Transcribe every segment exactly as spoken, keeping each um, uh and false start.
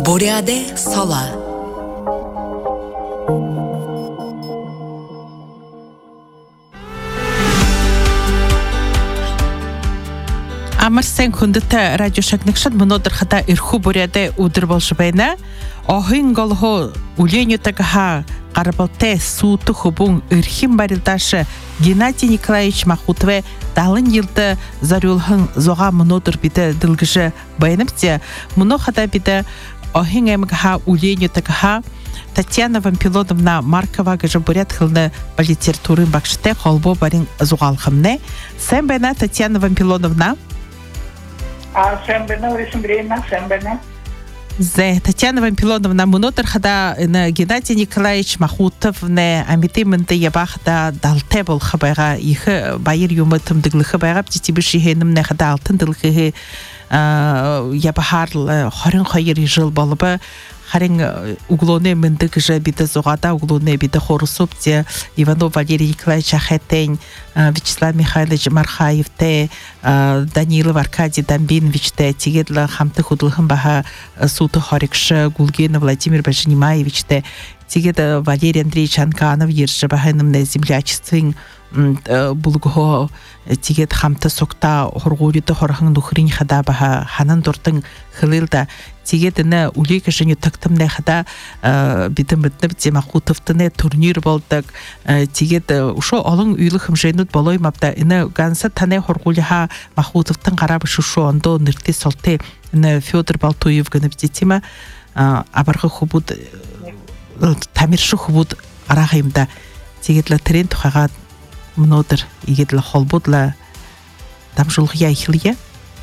Буряде сала. Амарсен хүндэт радио шагнагшад өнөөдөр хата эрхүү буряде өдөр болж байна. Охин голхо үлэнэтага гарбалтай сүйт хубун эрхэм барилдаш Геннадий Николаевич Махутове далын жылда зориулхан зуга өнөөдөр бид дэлгэж байнамт. Мөнө хата бид охин эмгха үлэнэтага Татьяна Вампилоновна Маркова гэж бурят хылны литературын багштай холбоо барин зугаалхамне. Сайн байна Татьяна Вампилоновна. А всем бена, всем время, всем бена. Зе Татьяна Вампилоновна өнөөдөр хада Геннадий Николаевич Махутов нэ амитимэнтэй ябахта далтай болох байгаа их баяр юм тэмдэглэх байгаа битибиш хэнэмнэ хада алтан дэлхээ ябахар двадцать two жил болбо харин углоне мэндэг же бид зугада углоне бид хорусуп те Иванов Валерий Николаевич Ахетень, Вячеслав Михайлович Мархаевте, Данилов Аркадий Дамбинович те тигедла хамты худулхан баха суты хорикш Гулгина Владимир Баженимаевич те тигед Валерий Андреевич Анканов ерже баханым на землячествен булго тигед хамты сокта хоргуриты хорхан духрин хада баха ханан дуртын хылылда тигедне улик женю тактымне хада битем битнеп Махутовтыне турнир болдық тигед ушо олон үйлі хэмжээнүүд болой мапта эне ганса тане хоргулиха Махутовтын қарабы шушу ондо нырты солты Федор Балтуев гынып детима абарғы хубуд тамиршы хубуд арағайымда тигедлі трен тухаға мнодыр игедлі холбудла дамжулғия ихилия.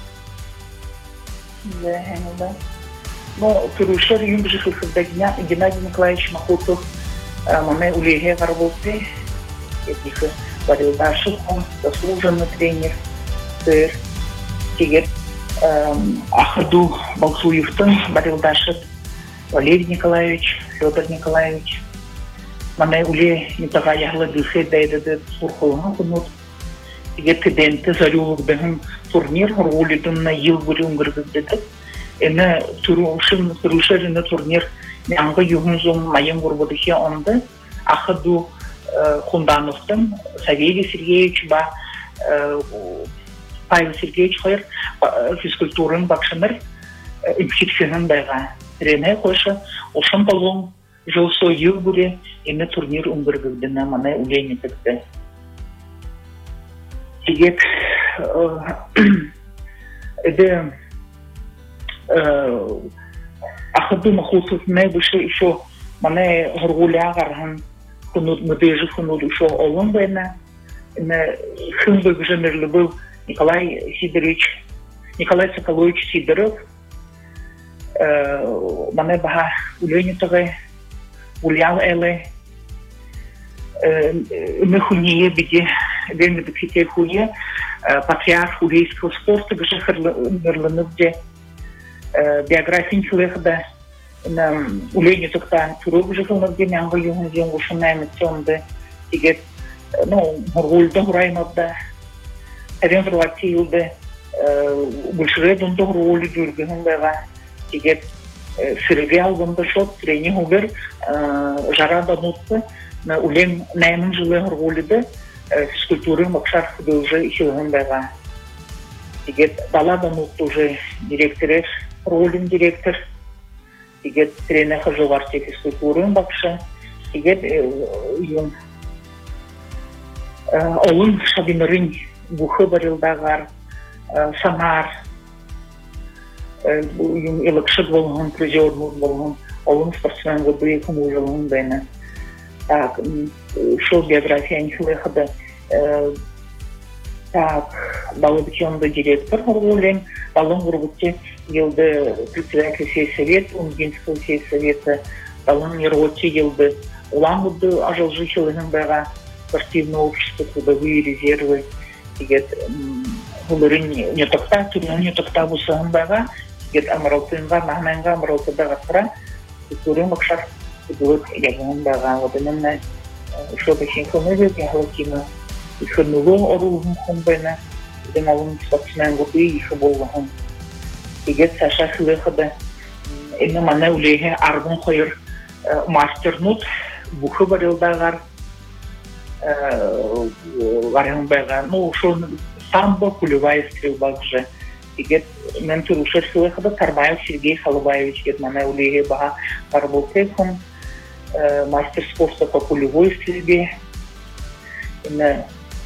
Да, да. Но турушер юм же когда Геннадий Николаевич Махутов маме улеге работы, этих барилдашев, он заслуженный тренер, сэр, тигер, Ахаду Балсуевтон, барилдашев, Валерий Николаевич, Федор Николаевич, маме уле не такая ягла дыхе, да это да сурхолга, но тигер кеденте зарюк бехм турнир, ролидун на ел бурюм грызды. Эне турушын турушерне турнир нянга югунзум майын гурбудыхе онды Ахаду Хундановтын Савелий Сергеевич ба Павел Сергеевич хайр физкультурын бакшыныр импхитсенен байга рене коша ошон болгон жолсо ел буре эне турнир унгыргылдына мана уленетекте тигет эде Ахаду Махутов не выше еще мане горгуля гархан хунуд мдежи хунуд еще олон бена не хунбек женерлы был Николай Сидорович Николай Соколович Сидоров мане баха уленитове улял эле не хуnie биде вельми дексите хуе патриарх улейского спорта гже херлынывде биографин человека на улени только турок жил на где нянга юн юн ушинами тёмде тигет ну моргульда гураймада ренфрлатилде большредон догрули дурген бага тигет сервиал гондошот тренинг убер жарада нутта на улем наймын жылы гурулиде физкультуры макшар уже еще он бага тигет балада нутта уже директор ролин директор, тигет тренер хожуварчик физкультурын бакша, тигет юм олын шабинырын бухы барилдагар, самар, юм илыкшык болгон, призер болгон, олын спортсмен годы кумужылын бена. Так, шо биография нихлехада. Так, балабичонда директор ролин, балон гурбутте елды председатель сельсовета, Унгинского сельсовета, балон нервотте елды уламуды ажалжичылыгын бага спортивное общество, трудовые резервы, тигет гулырын не токта, турнун не токта бусагын бага, тигет амралтынга, нахманга амралтыдага тура, турын бакшар тигет ягын бага, вот именно что башин хонуды, ягылкина, ихынулы орулын хонбайна, дем алын спортсмен годы ихы болгон. Тигет Саша хылыхыды Эне мана үлеге арбын қойыр мастернут бұқы барылдағар варен байға. Ну, шо самбо кулевая стрельба уже. Егет мен турушер сылыхыда Тарбаев Сергей Халыбаевич гет мана үлеге баға барболтеком мастер спорта по кулевой стрельбе. Эне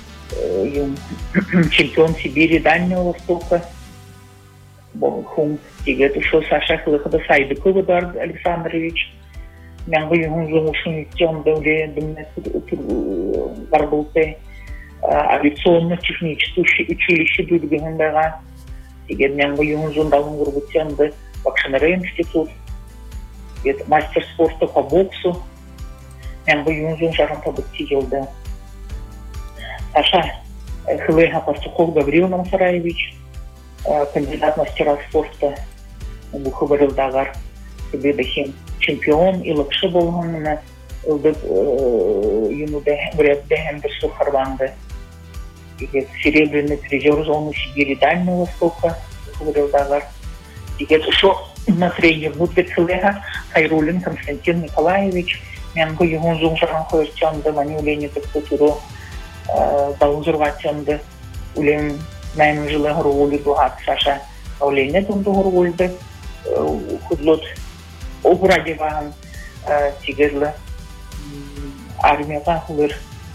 чемпион Сибири Дальнего Востока. Хум тигет ушо Саша Хлыхада Сайдыков Эдуард Александрович. Мянгы югун жумушун тем дәуле дымне барбулте авиационно-техническое училище дүдгенбага. Тигет мянгы югун жундалын гурбутенды Бакшанары институт. Гет мастер спорта по боксу. Мянгы югун жун жарым табытти елды. Саша Хлыха Пастухов Гаврил Намсараевич. Кандидат мастера спорта бұқы барылдағар себе дәхем чемпион илықшы болғанына үлдіп юнуды бірәбді әмдірсі қарбанды. Серебряный призер зоны Сибири Дальнего Востока бұқы барылдағар. Шо на тренер Будбет Хылеха Хайрулин Константин Николаевич мәңгі юғын зоң жағын қойыртянды мани үлені тұқты тұру дауын зұрғатянды үлен Мен жылы ғырғолы бұғат Саша Аулене тұмды ғырғолды құдлот обыраде бағын тегерлі армияға ғылыр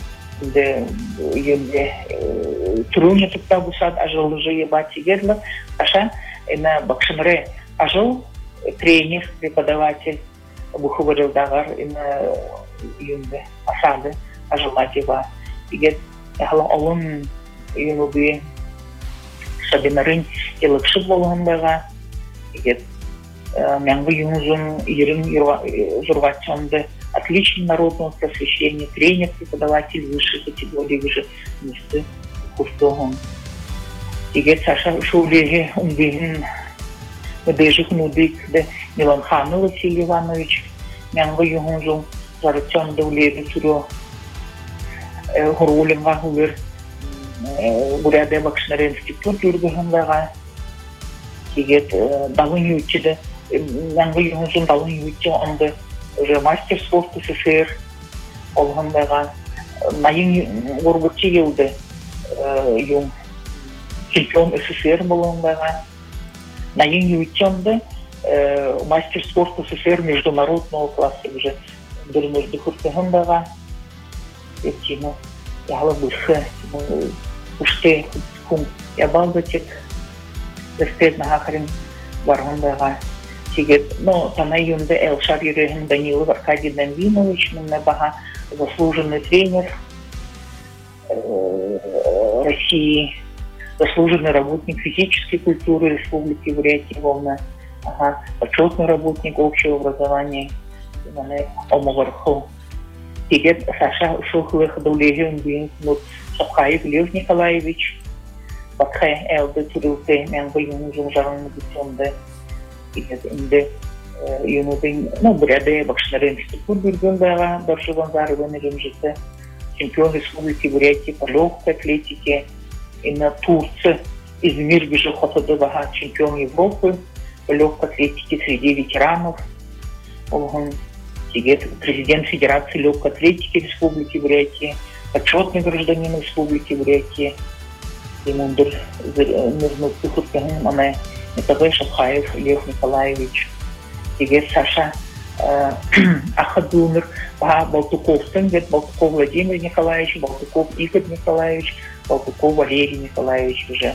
енді түріне тұқта бұсад ажылы жүйе ба тегерлі Саша бақшыныры ажыл тренер, преподаватель бұқы бұрылдағар енді асады ажылады ба егер олын үйімі Сабинарын елікші болғандаға, егет мәңгі юңызын ерін жұрғатшанды отличный народного просвещения, тренер, преподаватель высшей категории уже месты курстогон. Егет Саша шоулеге умбегін өдежік нудикді Миланханы Василий Иванович мәңгі юңызын жарытшанды үлегі түрі ғырулынға ғылыр Буряде Бакшнары институт жүргізімдіға егет далын үйттеді, мәңгі үйіңізін далын үйтті онды мастер спорт СССР олғындыға найын ғұрбытчы елді чемпион СССР болғындыға найын үйтті онды мастер спорт СССР международного класса уже дұрмызды құртығындыға еттені яғылы бұшы Уште кум ябалдатик дестет нахарин варгундаға тигет, но тана юнда Элшар Юрегин Данилов Аркадий Данвинович, мне бага заслуженный тренер России, заслуженный работник физической культуры Республики Бурятия, волна, ага, почетный работник общего образования, мне омогарху. Тигет Саша Шухлых Дулегин Бин Сапхаев Лев Николаевич, Бакхе Элды Турилте, Мянгы Юнузум Жаран Гусенде, Инде Юнудин, ну, Бряде, Бакшнары институт Бургундава, Баршиван Зарвен Римжите, чемпион Республики Бурятии по легкой атлетике, и на Турции, Измир Бежухотадова, чемпион Европы по легкой атлетике среди ветеранов, он президент Федерации легкой атлетики Республики Бурятия, почетный гражданин Республики Бурятия, Имундер нужно выходка на Метавей Шапхаев Лев Николаевич, Тигет Саша Ахадумер, Балтуков Тенгет, Балтуков Владимир Николаевич, Балтуков Игорь Николаевич, Балтуков Валерий Николаевич уже.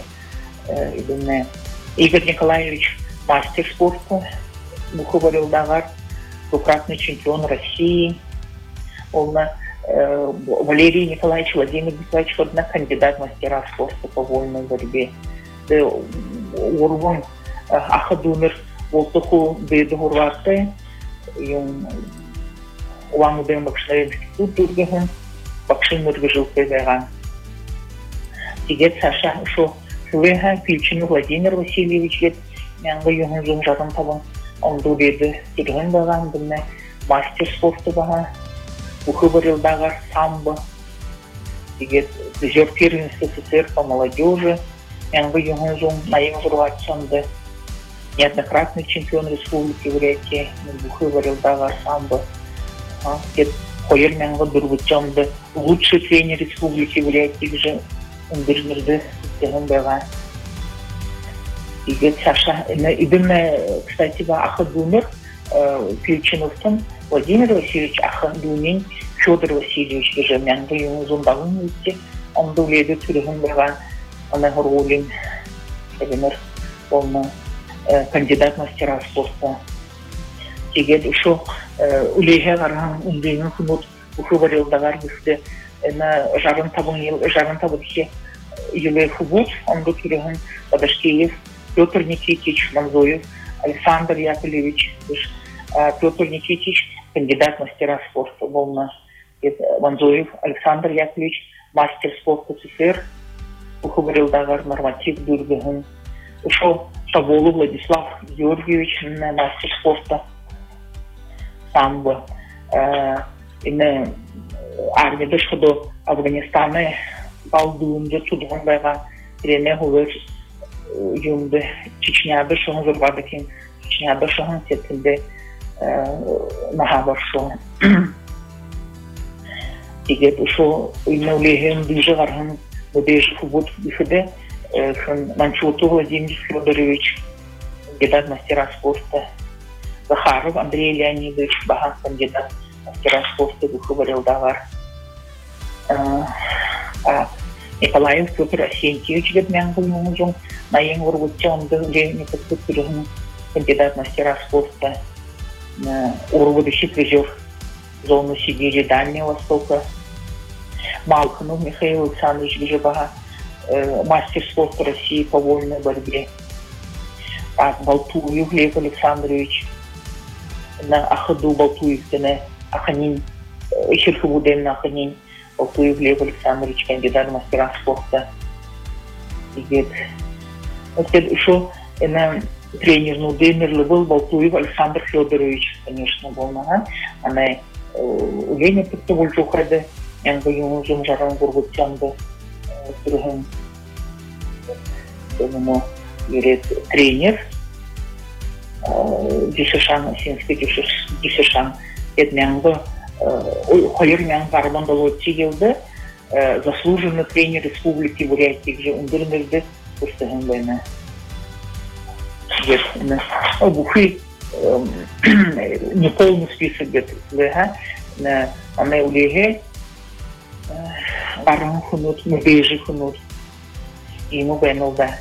Игорь Николаевич мастер спорта, Буховарил Дагар, двукратный чемпион России, он Валерий Николаевич, Владимир Николаевич, одна кандидат мастера спорта по вольной борьбе. Урван Ахадумер, Волтуху Бедугурварте, Уангуден Бакшнары институт Дургахун, Бакшин Мургажил Певера. Тигет Саша Шо Хлеха, Пильчин Владимир Васильевич, Мянгы Юнгун Жаран Табан, он дуреді Дурган Баган, Дурне, мастер спорта Баган, Ухыбарил Дагар, самбо, Тигет призер первенства СССР по молодежи, Мянгы Юнгун Наим Журватсанды, неоднократный чемпион республики Бурятии, Бухы Варилдагар самбо. Хойер Мянга Дургучамды лучший тренер республики Бурятии уже Ундырмирды Теган Бега. И говорит, Саша, именно, кстати, Ахадумер Пильчиновтон Владимир Васильевич Ахадумин Федор Васильевич уже Мянга ему зондагын өтте. Он дуледы Тюрган Бега, он огролин, он кандидат мастера спорта. Тегет еще улеге гарган ундыйның хунут уху Варилдагар бифте на жарым табын ел жарым табынхе еле футбол он до Тюрган Подошкеев Петр Никитич Манзоев Александр Яковлевич Петр Никитич кандидат мастера спорта волна Манзоев Александр Яковлевич мастер спорта СССР уху Варилдагар норматив дургын ушел Шаболу Владислав Георгиевич мастер спорта самбо ине армияда шуду Афганистаны балдуунда тудган байга трене хулер юмды Чечняда шуган зурбады кен Чечняда шуган сетилде нахабар шуган тигет ушу ине улеген дыжы гарган будеш футбол бифеде Манчуту Владимир Федорович кандидат мастера спорта Захаров Андрей Леонидович Баган кандидат мастера спорта Бухы Варилдагар. Николаев Петр Асентьевич Гетмянгл Мунжон Наен Ургутчан Ленин Петрин кандидат мастера спорта Ургудович призер зоны Сибири Дальнего Востока. Малханов Михаил Александрович Гжебага мастер спорта России по вольной борьбе. Балтуев Лев Александрович на Ахаду Балтуев на Аханин Хирхабуден на Аханин Балтуев Лев Александрович кандидат в мастера спорта. И вот еще на тренер Нудемир был Балтуев Александр Федорович, конечно, был на она у Ленина Петровича ухода я говорю уже жаром Бургутянда другим думаю тренер Дишешан Синский Дишешан Эдмянго Хойер Мянга Армандолотти елды заслуженный тренер республики Бурятии где Ундырмирды Кустаган Байна. Бухы не полный список где-то на аме улеге баран хунут мубежи хунут и му бенолда.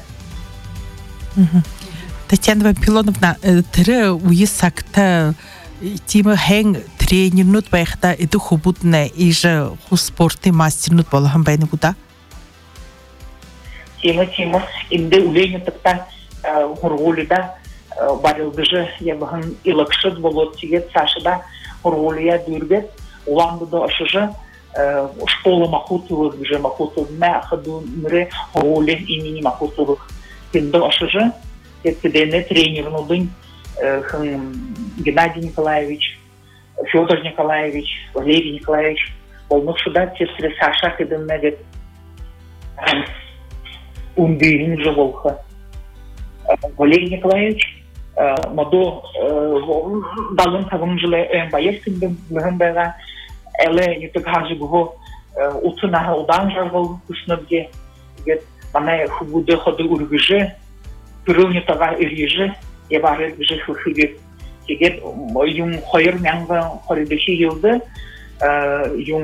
Татьяна Вампилоновна, тірі уйы сакта тимі хәң тренернут байқта иду хубутна иже ху спорты мастернут болған байны куда? Тима, тима, инде улейні тықта ғырғолыда барылдыжы ебіғын илықшыд болот тегет сашыда ғырғолыя дүрбет уландыда ашыжы школа Махутовых, где Махутов Мяхаду, Мре, Роли имени Махутовых. Инда ашыжы, это тренер Нудын, Геннадий Николаевич, Федор Николаевич, Валерий Николаевич, Волнук Шуда, сестры Саша, Кеденнегет, Ундырин Живолха. Валерий Николаевич, Мадо, Далын Тавым Жиле, Боевским Бэгэм Эле ютук хажи бухо утуна удан жаргал кушнабге гет мана хубуде ходы ургыжы пырылни тага ирижы ебары гыжы хыгет гет юм хойер мянга хоридеши елды юм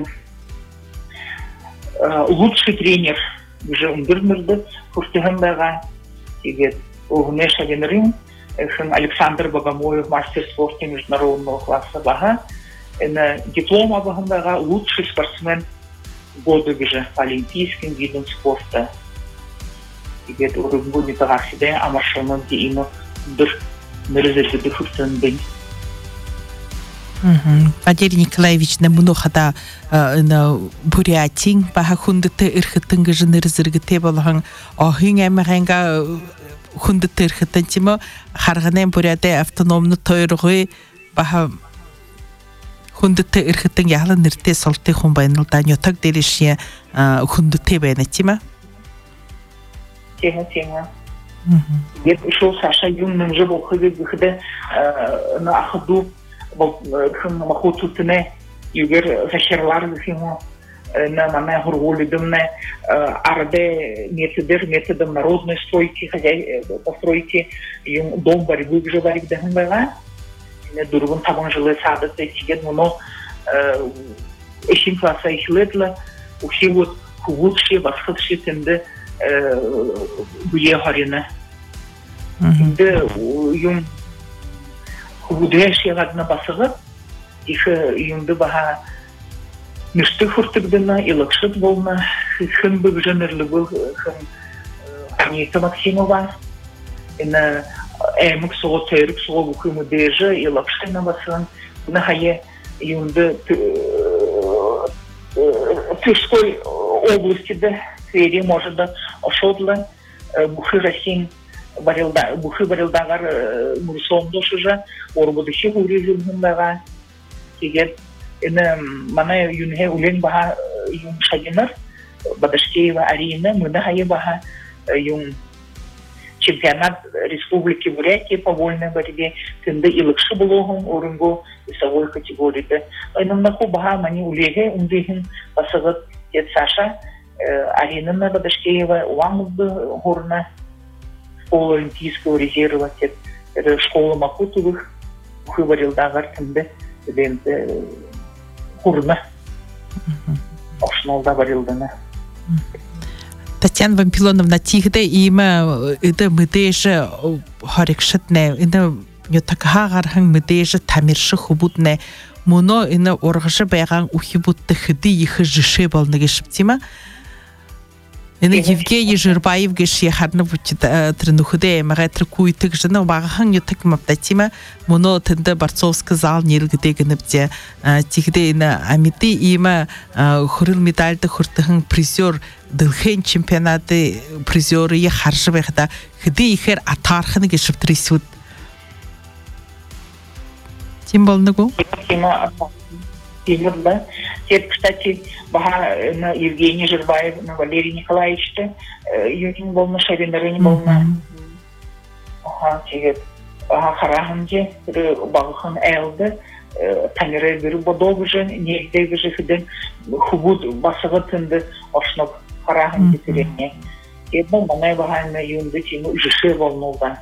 лучший тренер гыжы ундырмырды кустыгандага гет огнеша генерин Александр Богомоев мастер спорта международного класса бага на диплом обогнага лучший спортсмен года уже по олимпийским видам спорта. И где-то уже будет тогда а машина где именно дыр нырзы дыхутен день. Валерий Николаевич на многода на Бурятии пахундты ирхтынга нырзыргыте болган ахын эмеренга хундты ирхтантимо харганен Бурятия автономный тойргы баха хундты ирхтын яхлы нырте солты хумбайнылдан йотак делишия хундты бенетима. Тема тема. Get шо Саша юнның же бол хыгы гыхды на ахду бол хын махутутне югер хашерлар гыхимо на маме хургулидымне арде методер методом народной стройки хозяй постройки юм дом борьбы же барик дахын байга не дургун табан жылы сады тегет муно эшин класса ихлетла уши вот хулши басхши тенде буе харина де юм худеши гадна басыгы их юмды баха Ништы фуртыгдана илакшыт болна, хын бы жанрлы был хын Анита Максимова. Ина эмик сого терик сого бухымы деже илакшты на басан. На хае юнды Тверской области да сфере может да ошодлы бухы Россин барилда бухы барилдагар мурсом дошыжа орбудыши уризмын дага тигет إن منا ينهي ولين بها يوم شجنر بدرسي وعرينا منا هي بها يوم чемпионат республики Бурятии по вольной борьбе тенде илыкшы булугун орунго весовой категорияда. Айнымнаку бага мани улеге ундихин басыгыт тет Саша Арина Бадашкеева уаңызды горна школа олимпийского резерва тет школа Макутовых ухыбарилдагар тенде тенде Курна. Ошнолда барилдана. Татьяна Вампилоновна тигде има иде мыдеже харикшытне иде нютакагархан мыдеже тамиршы хубутне муно ине оргышы байган ухибутты хыды ихы жышы болны гешиптима. Ине Евгений Жирбаев геши харны бутит тренухыде магатр куйтык жына багахан нютак маптатима муно тенде Борцовский зал нелгде генепте тигде ине амити има хурил медальды хуртыхан призер дылхен чемпионаты призеры я харжы байхда хыды ихер атархыны гешиптрисуд. Тим болныгу? Тима Тимурда. Теперь, кстати, бага на Евгений Жирбаев, на Валерий Николаевич, юнин был на Шаринары, был на ага, тигет, ага, Хараханде, Багахан Элде, Танере биру бодогже, негде же хиден, хубуд басагатынды, ошноб Хараханде тирене. Ебо манай бага на юнды тиму жише волнолда.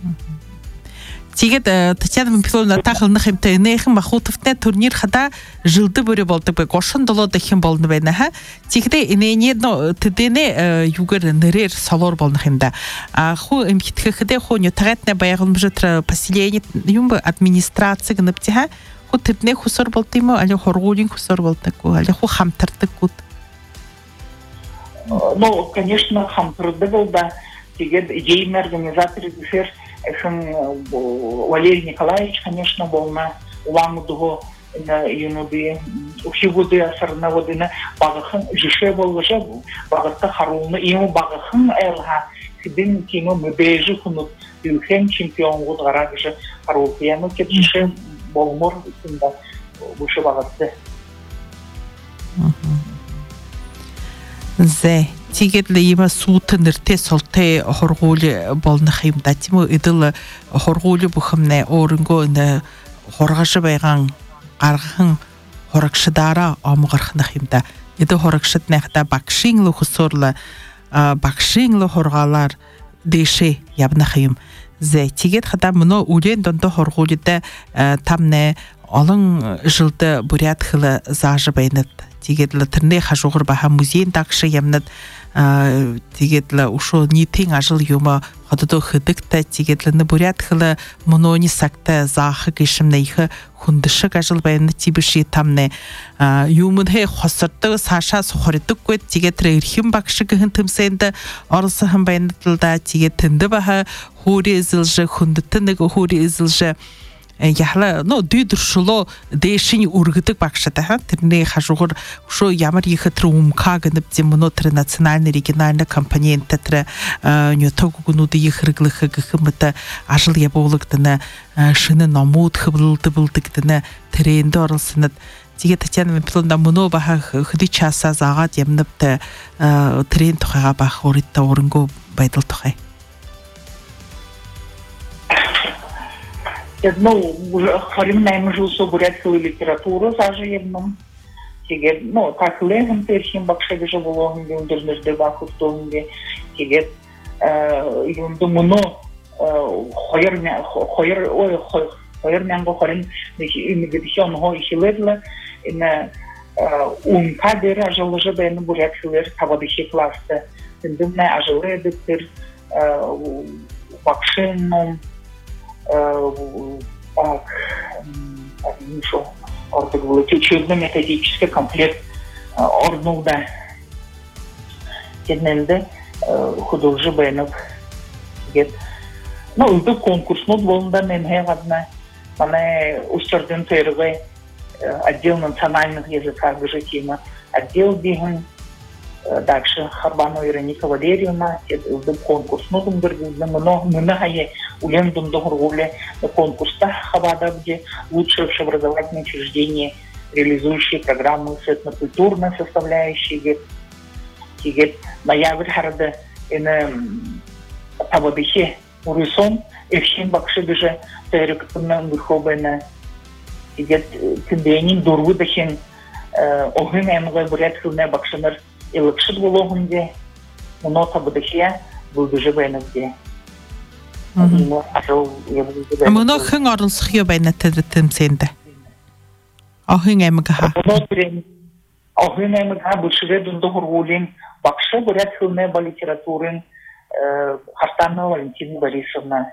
Тигет Татьяна Вампилоновна тахылны хэмтэнэхэн Махутовтне турнир хада жылды бөрі болдық бе гошын доло дэхин болны бэйна ха. Тигде инэне тэдэне югэр нэрэр солор болны хэмда. Ху имхитхэхэдэ ху нютагатне баягылм жытра поселение юмбы администрация гынапти ха. Ху тэдне хусор болдыймы, али хоргулин хусор болдыку, али ху хамтырдыкут. Ну, конечно, хамтырды болда. Тигет идейный организатор дефер Валерий Николаевич, конечно, был на уламудого на юнуби ухивуды асарна водина багахан жише был уже багатта харулны ему багахан элха сидин кино мебежи хунут юхен чемпион год гарагыжы харулпияны кеп жише болмор сында бушы багатты. Зе тигетле има суты нэрте солте хоргули болны хымда тиму идыл хоргули бухымне орынго не хоргашы байган гаргын хоракшыдара амгархны хымда иды хоракшытны хата бакшинглы хусорлы бакшинглы хоргалар деше ябны хым зе тигет хата муно улен дондо хоргулиде тамне алын жылды бурят хылы зажы байнат тигетле тирне хажугыр баха музейн такшы ямнат тигетле ушо нитин ажыл юма хадыдо хыдыкта тигетлені бурят хылы мунони сакта захы кешімне ихы хундышык ажыл байны тибіші тамне юмын хе хосырды саша сухаритык көт тигетле ирхим бакшы кыхын тымсайынды арысы хым байны тылда тигетлінді баха хури изылжы хундытыныгы хури изылжы яхла но дүйдүршуло дэшини ургытык бакшата ха тэрне хажугур шо ямар ихы трумка гынып демуно тэр национальный региональный компонент тэр нютогугунуды ихрыглыхы гыхымыта ажыл ябуулыктыны шыны намут хыбылды былдыктыны тренді орылсынат тиге Татьяна Вампилоновна муно баха хыды часа загат ямныпты трен тухайга бах оритта орынго байдыл тухай. Ну, уже харим жусо бурятскую литературу зажиевном. Тигет, ну, так легом перхим бакшеге же вологом юндернер дебаку в тонге. Тигет, юнду муно хойер хойер ой хойер нянго харим имиграцион хо ихиледле ина un кадер ажалы же бен бурятскую тавадыхи классы. Индумне ажалы дектер бакшенном так, ничего, ордик был учебно-методический комплект орнуда. Тенненде художи бенов. Ну, это конкурс, ну, волнда менге одна. Мане устроен первый отдел национальных языков гажетима, отдел биген. Дальше Харбану Ироника Валерьевна, это конкурс. Ну, там много, много есть. Улем дом договорили на конкурсах Хавада, где лучшие общеобразовательные учреждения, реализующие программы светно-культурной составляющие. И ноябрь харда и на Тавадыхе Урисом, и всем бакшебеже территориальная верховная. И тенденин дурвудахин огнен эмгай бурятская бакшемер. И лучше вологомде, но Тавадыхе был даже беневде. Мөн хэн орлох юу байна тэмцээнд. Охин эмгха. Охин эмгха бүшрэдэн дохургуулын багш бурятская литературын Хартанова Валентина Борисовна.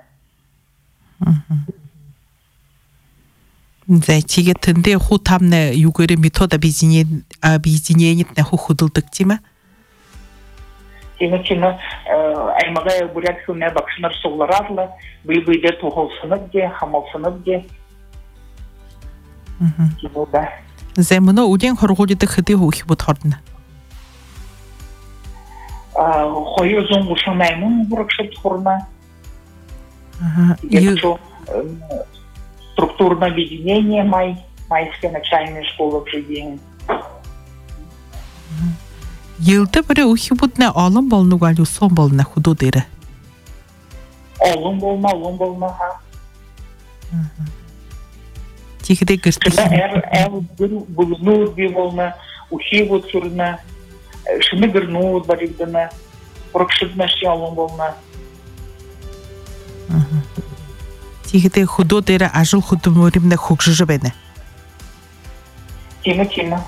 Зайчиге тэнде хутамны югөрэ метод объединение объединение на худылдык тима. Тема-тема аймагая бурятская бакшнар согларазла, быйбыйде тухолсыныбде, хамалсыныбде. Тема да. Займыно уден хоргулиды хыды хухи бутхордна. Хойо зон ушанаймын буракшып хорна. Структурное объединение май, майская начальная школа в Жидине. Yılda böyle uhibut ne alım bolnu galu son bolna hudu dere. Alım bolna, alım bolna ha. Тихде гэртэх. Er er bulunur bir bolna, ухибут сурна, шмигернут баригдана, прокшиднаши алым болна. Тихде худу дере ажил худу моримне хукжыжы бене. Тима тима.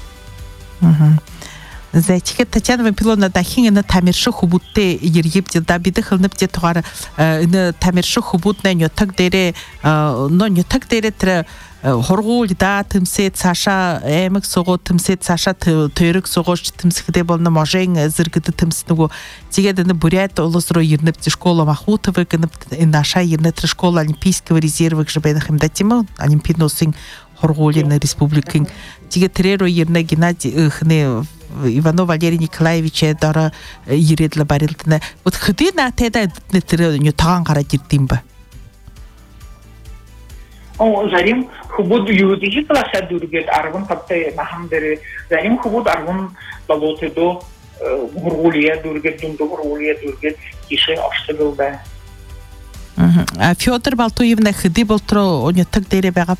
Зайчиге Татьяна Вампиловна дахин тамиршы хубутте иргибде да биде хылныпте тугар ины тамиршы хубутна нётак дере но нётак дере тре хоргул да тымсе цаша эмик сого тымсе цаша төрөк согоч тымсхде болна можен зыргыды тымсныгу тигедени бурят олосро ирнепте школа Махмутова гынып наша ирнетре школа Олимпийского резерва гжбенхим датима Олимпийносин хоргулин республикин тиге треро ирне Геннадий хне Иванов Валерий Николаевич дара иредле барилдна. Вот хыды на теда нетре нютаган кара жирдим ба. О, зарим хубуд юдижи класса дүргет аргын капты махамдere. Зарим хубуд аргын балотедо гургулия дүргет дүндө гургулия дүргет киши аштыгыл ба. А Фёдор Балтуевна хыды болтро онютак дере багап.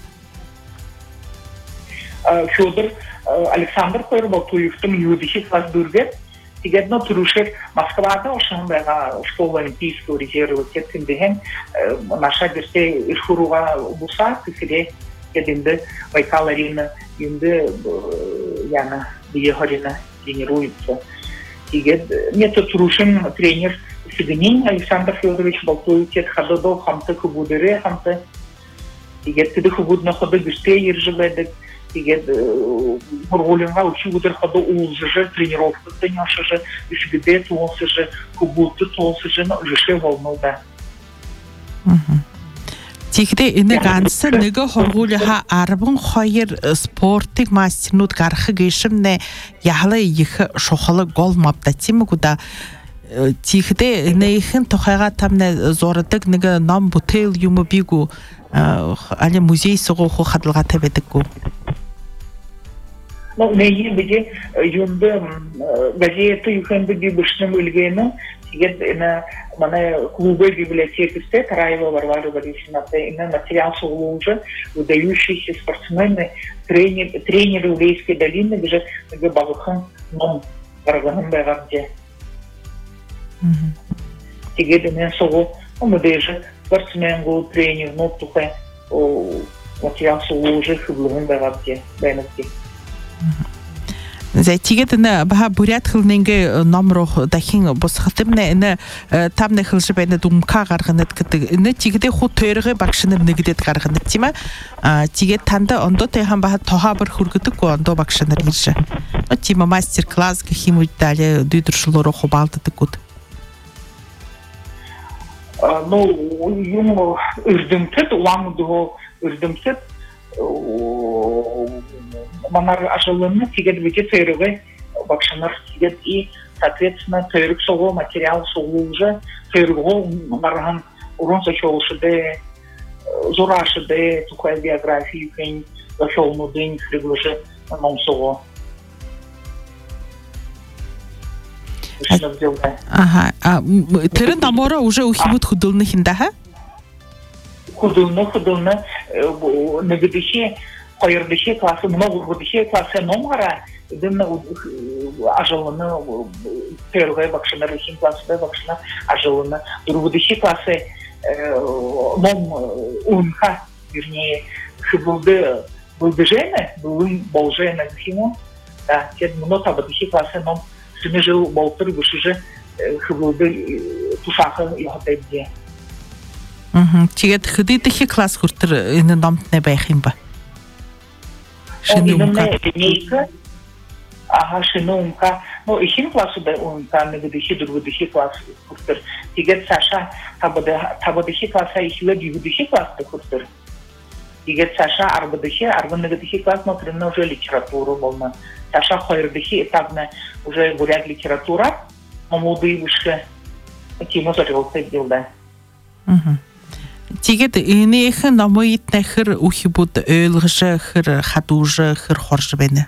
Фёдор Александр Балтуевтың юдиши класс дүргет. Тигедно турушек Москвада ошон бага школа Олимпийского резерва тетиндеген наша дерсе ишхуруга буса кире кединде Байкал арена инде яна биехарина тренируется. Тигед мето турушин тренер Сигнин Александр Федорович Балтуев тет хадодо хамты кубудере хамты. Тигед тиде хубудна ходы гүсте ержебедек. Тигед бургулинга учудер ходу улжыжы тренировка тыняшыжы үшгиде туолсыжы кубутты туолсыжы жыше волнуда. Тигде ине гансы нэгэ хоргулиха арбын хайыр спортик мастернут гархы гешимне яхлы ихы шохалы гол мапта тимгуда тигде нейхин тохайга тамне зордык нэгэ нам бутел юму бигу али музей сого хо хадылга тебедикку. Ну, неги биде юнды газеты юхенды бибышным үлгені, тегет мана клубы библиотекисте Тараева Варвара Борисовна, материал соглужа, выдающиеся спортсмены, тренер, тренеры Улейской долины, где балыхан ном варганым бәғарде. Тегет мен соғу, мы даже спортсмен гол тренер, но тухай материал соглужа хыблығын бәғарде, бәйнікте. За тигет на баха бурят хылнинге номрох дахин босхатымне на тамне хылжы бәйне думка гарганет кыты на тигде ху төргө бакшыны нигдет гарганет тима тигет танда ондо техан баха тоха бір хургыты ко ондо бакшыны рирже тима мастер класс кахиму дали дүйдүршүлөрө хобалды кут. Ну юм үрдүмтет уламдо үрдүмтет манар ажалыны тигет бите тойрыгы бакшанар тигет и соответственно тойрык соғу материал соғу уже тойрыгы марган урон зачолшыды зурашыды тухай биографию кен зачолнудын хриглыжы ном соғу. Ага, тырын намора уже ухибут худылны хиндаха? Худылны, худылны, нагадыши, қойырдыши классы, много худыши классы номара, дымны ажалыны, тойргай бакшына, рухин классы бакшына ажалыны, дургудыши классы ном унха, вернее, хыбылды былдыжены, былын болжены гхиму, да, тед много табадыши классы ном сыны жыл болтыр бушыжы хыбылды тушақы яғатайбде. Тигет хыдыты хи класс хуртыр ины номтне байхим ба? Шыны умка? Линейка, ага, шыны умка. Ну, ихин классу да умка, нагадыши, другудыши класс хуртыр. Тигет Саша табадыши класса ихилы дюгудыши классы хуртыр. Тигет Саша арбадыши, арбы нагадыши класс, но тренна уже литературу болна. Саша хойрдыши этапна уже бурят литература, но молодые вышки тему зарелся делда. Тигет ине ихын намоитне хыр ухибут өйлгыжы, хыр хадужы, хыр хоржы бәне?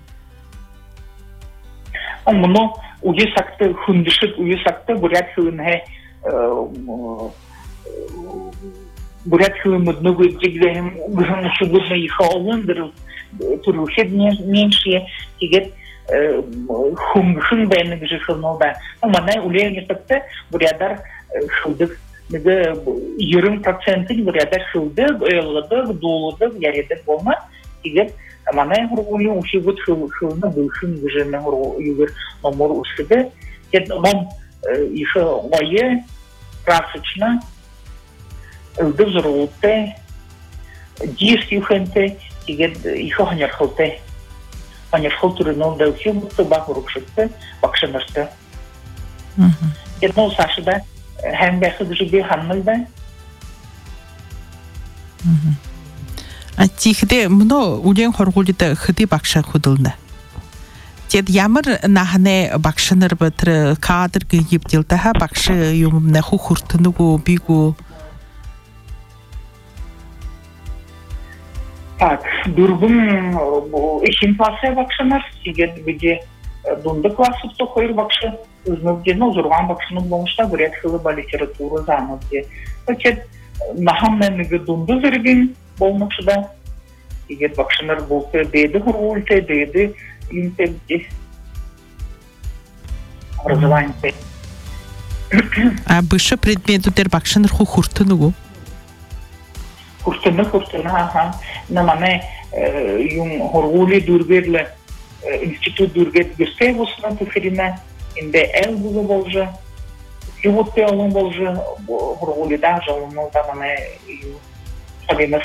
Мұны уесакты хүндішік, уесакты бурят хылынхе бурят хылымыдны көддегілерім ғын ұшығыдны иха олындыр тұрушет меншие тигет хүнгішін бәйіні гжы хылнылда. Мұнай улейіне сакты бурядар хылдық yirmi проценtin burada hıldı, öylüdü, doludu, yarıdı olma. Tiget, manay hurgulu uşibut hılını bulşun gücüne hurgulu nomor uşidı. Ted nom işe oye prasıçına ıldı zırıldı, diş yuhente, tiget işe hanyar hıldı. Hanyar hıltırının da uşibuttu, bakır uşidı, bakşanırdı. Ted no saşıda hem бәхідіші бе ханмыл да. Тихде, мұны үлен хорғулиді хыды бақша құдылды. Тед ямыр нахане бақшыныр бітірі кадр гүйіп делдіға бақшы юмымны хұхұртынығу, бігу. Так, дұрбын ішін класы бақшыныр, сегед біде дұнды класы тұқойыр бақшы. Узнавде, ну, зурван бакшының болмышта бурят хылы ба литература занавде. Өтет, нахаммен гыдунды зірген болмышда. Егер бакшыныр болсы бейді хұрулты, бейді интелде. Образованице. А бышы предметудер бакшыныр ху хуртыны гу? Хуртыны, хуртыны, аха. Намане, юм хұрулы дүргерлі институт дүргет гірсе болсына түферіне. Инде эл булы болжы, ювутты олын болжы, бұрғулида жалыны заманы сабемір.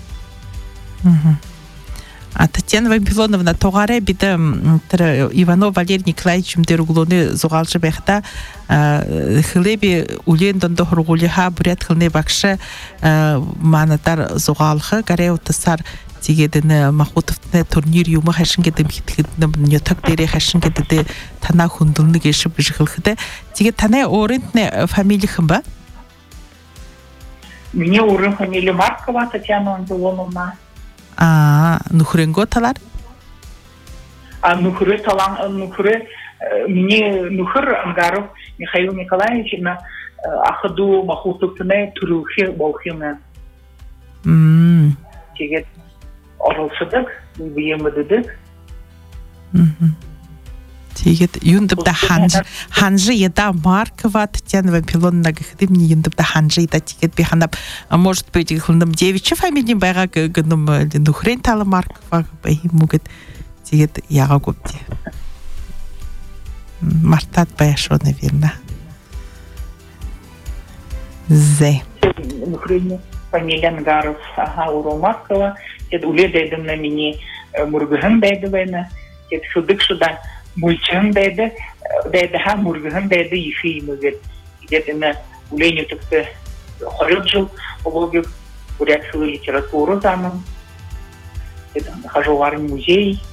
А Татьяна Вампилоновна, тоғаре биді Иванов Валерий Николаевич мдеруглуны зуғалжы бәқта хылеби улен донды хұрғулиға бүрет хылны бақшы манатар зуғалғы, гаре ұтысар тигедini Махмутовны турнир юмы хашын кедім хиткідні нетак дере хашын кедіді тана хундылны кешіп жығылғыды. Тиге тана орынтны фамилияхым ба? Мне орын фамилия Маркова Татьяна Антилоновна. А, нухренго талар? А нухры талан нухры мне нухр Ангаров Михаил Николаевич на ахаду махутукне турухи болхиме. Мм. Тигет оралсыдык, биемедидик. Мм. Тигет юндып да ханж ханжи еда Маркова Татьяна Вампилонна гыхдым не юндып да ханжи да тигет биханап может быть хлындым девичи фамилия бага гыным нухрен тала Маркова бай мугет тигет яга гопти. Мартат баяшо, наверное. Зе. Нухрен фамилия Ангаров ага Уро Маркова. Тед уле дайдым на мини мургыхын дайды байна. Тед шудык шуда мульчын дайды. Дайды ха мургыхын дайды ефи имыгет. Тед ина уле нютыкты хорет жыл. Оболгы бурятскую литературу замын. Тед хожу в армий музей.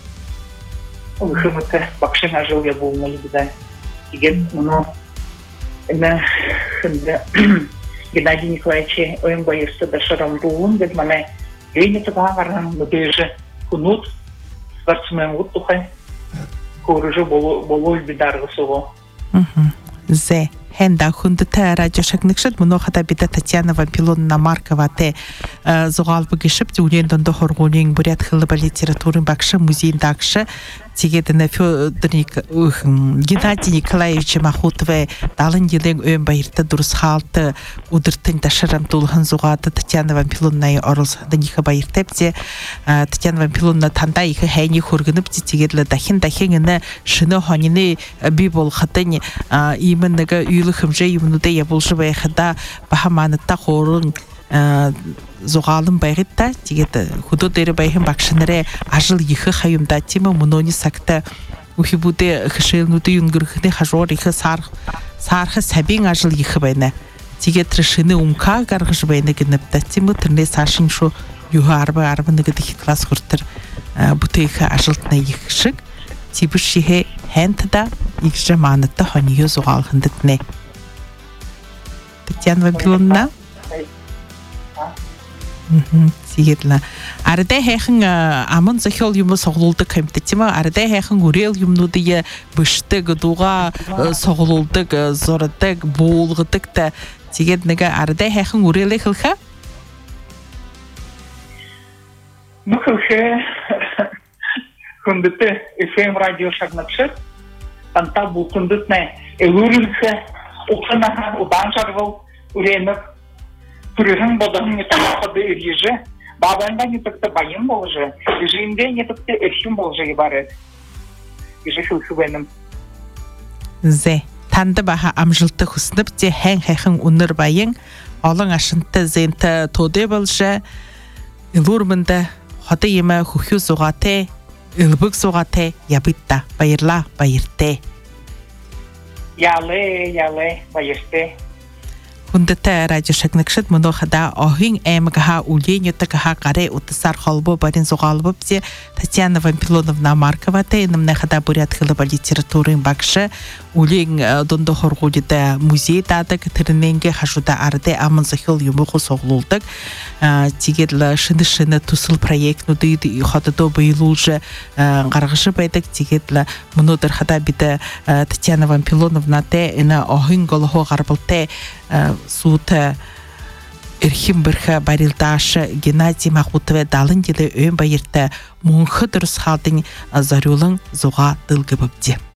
Хымыты бакшына жыл я был на либда. Тед муно ина хынды Геннадий Николаевич ойын байырсы да шырамдуын дед мана Гейне табағарған мүдежі күнут спортсмен ұттықай көріжі болу үлбідарғы соғы. Зе. Хенда хундыта радиошакныкшыт мұноқата бида Татьяна Вампилонна Маркова те зоғал бұгышып үлендон дохорғолен бурят хылыба литературын бақшы музейіндақшы тегедіні Фёдорник Геннадий Николаевич Махутове далын елен өйін байырты дұрыс халты удыртын ташырам тұлғын зоғады Татьяна Вампилонна орылсады нихы байыртепте Татьяна Вампилонна танда иғы хайни хөргініп тегедлі дахин-дахингіні шыны хонины би бол қытын иміннігі үйлі хымжы юмнуде ябылшы байқыда бахаманытта хорын зоғалым байғытта тегеді худу дәрі байғын бақшыныры ажыл ехі қайымда темі мұнони сақты ухибуде хышылнуды юнгірхіне хажор ехі сархы сәбен ажыл ехі байны тегет рышыны умка гарғыш байны гініпті темі түрне сашын шу юғы арбы арбынығы дехі класс құртыр бұты ехі ажылтына ехішік тибіш шехе хэнтада икжа манытта хонию зоғалғындытне. Татьяна Вампилонна? Сигедлі. Арыдай хайхын амын захел юмы соғылылды кәмтеттема, арыдай хайхын үрел юмнуды бұшты ғыдуға соғылылдық, зорыдық, болғыдық да сигедлігі арыдай хайхын үрелі қылға? Ну, қылға күндіті эф эм радио шагнапшыр, танта бұл күндітіне әлөрілсі, ұқсынаға ұдан жарғыл үреніп, түрігін бодығын етақады үрежі, бабанда нетікті байын болжы, жиінде нетікті әршім болжы ебарет. Ежі шылсы бәнім. Зе, танды баға амжылты құсынып де хэн-хэхін ұныр байын, олың ашынты зенті тоды болжы, үлірмінді ходы емі құхю зоғаты, Илбык соғаты ябытта, байырла, байырте. Ялы, ялы, байырте. Хундыта радиошакныкшыт мұноқада оғын әміғаға үлен өттіғаға қарай ұтысар қолбы барин зоғалыбы бзе Татьяна Вампилоновна Маркова тәйінімні қада бурят қылыба литературын бақшы үлен донды хорғулида музей дадық түріненге қашуда арды амын захил юмығы соғылдық. Тегедлі шыны-шыны тұсыл проект нүдейді ұқадыды бұйылулжы қарғышы байдық. Тегедлі мұнодыр қада биді Татьяна Вампилоновна тәйіні оғын ғылығы ғарбылты суыты Ирхим бірхі барилдашы Геннадий Махутове далын елі өйін байырты мұңқы дұрыс халдың зарулың зоға дылғы бөпте.